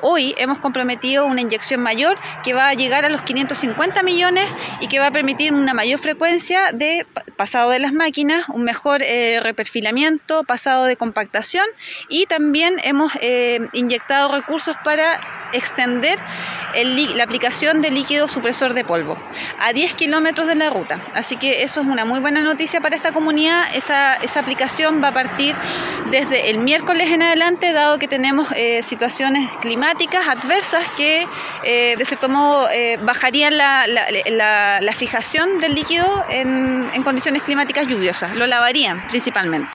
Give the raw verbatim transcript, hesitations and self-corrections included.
Hoy hemos comprometido una inyección mayor que va a llegar a los quinientos cincuenta millones y que va a permitir una mayor frecuencia de pasado de las máquinas, un mejor eh, reperfilamiento, pasado de compactación, y también hemos eh, inyectado recursos para extender el, la aplicación de líquido supresor de polvo a diez kilómetros de la ruta. Así que eso es una muy buena noticia para esta comunidad. Esa, esa aplicación va a partir desde el miércoles en adelante, dado que tenemos eh, situaciones climáticas adversas que eh, de cierto modo eh, bajarían la, la, la, la fijación del líquido en, en condiciones climáticas lluviosas, lo lavarían principalmente.